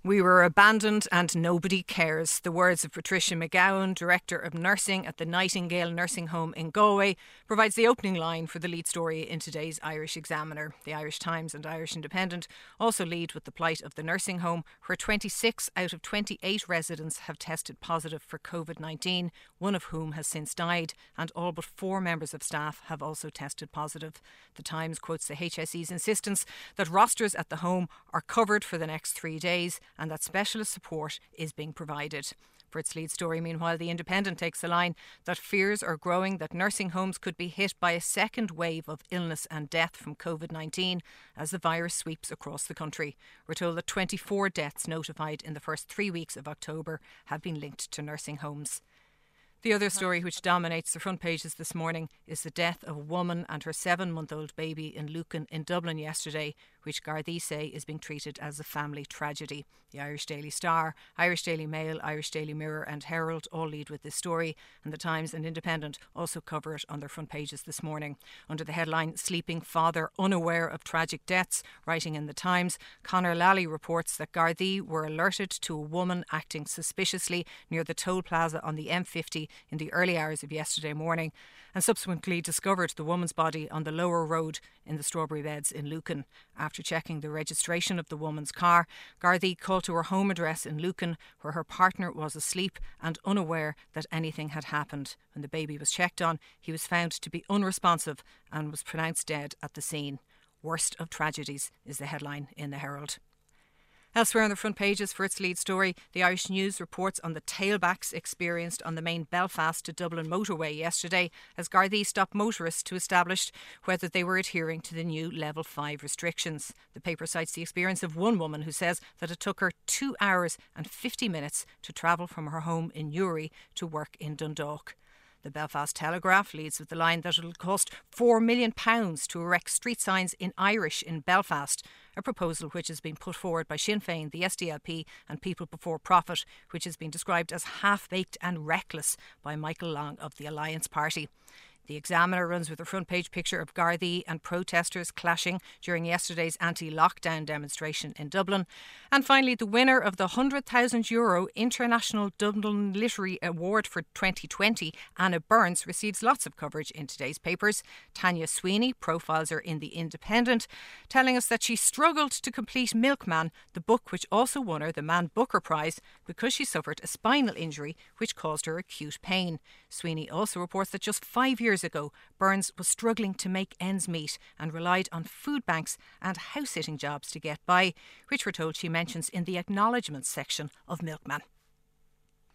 We were abandoned and nobody cares. The words of Patricia McGowan, Director of Nursing at the Nightingale Nursing Home in Galway, provides the opening line for the lead story in today's Irish Examiner. The Irish Times and Irish Independent also lead with the plight of the nursing home, where 26 out of 28 residents have tested positive for COVID-19, one of whom has since died, and all but 4 members of staff have also tested positive. The Times quotes the HSE's insistence that rosters at the home are covered for the next 3 days and that specialist support is being provided. For its lead story, meanwhile, The Independent takes the line that fears are growing that nursing homes could be hit by a second wave of illness and death from COVID-19 as the virus sweeps across the country. We're told that 24 deaths notified in the first 3 weeks of October have been linked to nursing homes. The other story which dominates the front pages this morning is the death of a woman and her 7-month-old baby in Lucan in Dublin yesterday, which Gardaí say is being treated as a family tragedy. The Irish Daily Star, Irish Daily Mail, Irish Daily Mirror and Herald all lead with this story, and the Times and Independent also cover it on their front pages this morning. Under the headline, Sleeping Father Unaware of Tragic Deaths, writing in the Times, Conor Lally reports that Gardaí were alerted to a woman acting suspiciously near the toll plaza on the M50 in the early hours of yesterday morning, and subsequently discovered the woman's body on the lower road in the Strawberry Beds in Lucan. After checking the registration of the woman's car, Gardaí called to her home address in Lucan, where her partner was asleep and unaware that anything had happened. When the baby was checked on, he was found to be unresponsive and was pronounced dead at the scene. Worst of tragedies is the headline in the Herald. Elsewhere on the front pages for its lead story, the Irish News reports on the tailbacks experienced on the main Belfast to Dublin motorway yesterday as Gardaí stopped motorists to establish whether they were adhering to the new Level 5 restrictions. The paper cites the experience of one woman who says that it took her 2 hours and 50 minutes to travel from her home in Newry to work in Dundalk. The Belfast Telegraph leads with the line that it will cost £4 million to erect street signs in Irish in Belfast, a proposal which has been put forward by Sinn Féin, the SDLP and People Before Profit, which has been described as half-baked and reckless by Michael Long of the Alliance Party. The Examiner runs with a front page picture of Gardaí and protesters clashing during yesterday's anti-lockdown demonstration in Dublin. And finally, the winner of the €100,000 International Dublin Literary Award for 2020, Anna Burns, receives lots of coverage in today's papers. Tanya Sweeney profiles her in The Independent, telling us that she struggled to complete Milkman, the book which also won her the Man Booker Prize, because she suffered a spinal injury which caused her acute pain. Sweeney also reports that just 5 years ago, Burns was struggling to make ends meet and relied on food banks and house-sitting jobs to get by, which we're told she mentions in the acknowledgements section of Milkman.